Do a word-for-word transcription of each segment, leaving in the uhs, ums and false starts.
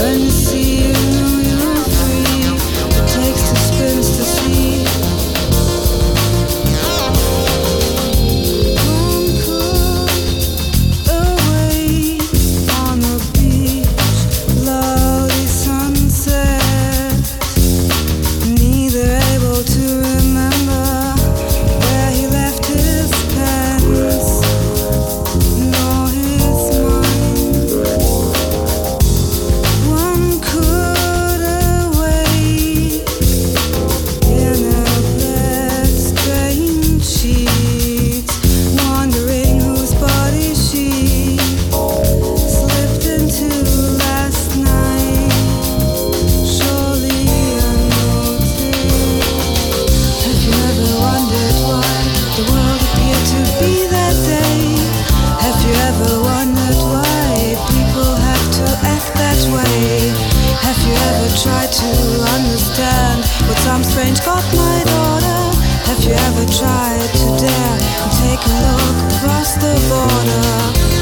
Try to understand what some strange got my daughter. Have you ever tried to dare and take a look across the border?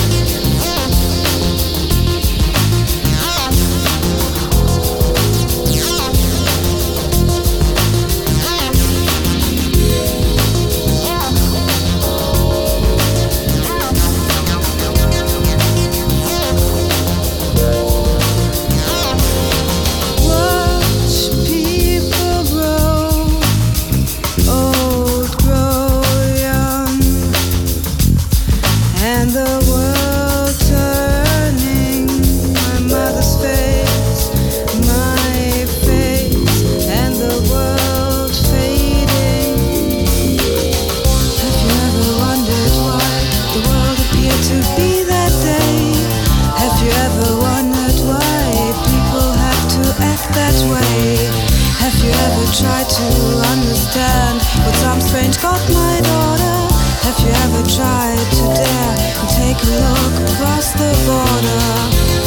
And the world turning, my mother's face, my face, and the world fading. Have you ever wondered why the world appeared to be that day? Have you ever wondered why people have to act that way? Have you ever tried to understand what some strange got my daughter? Have you ever tried to dare and take a look across the border?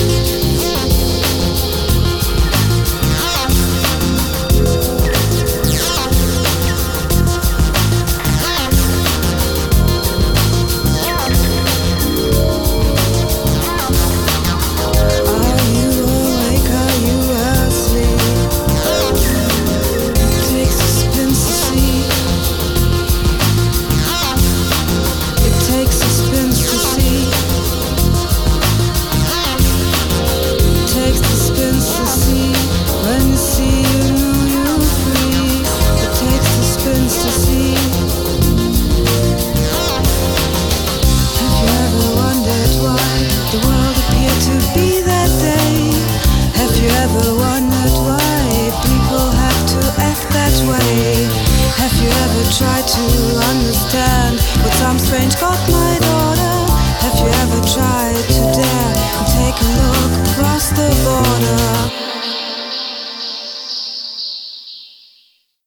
Have you ever tried to understand what some strange got my daughter? Have you ever tried to dare and take a look across the border?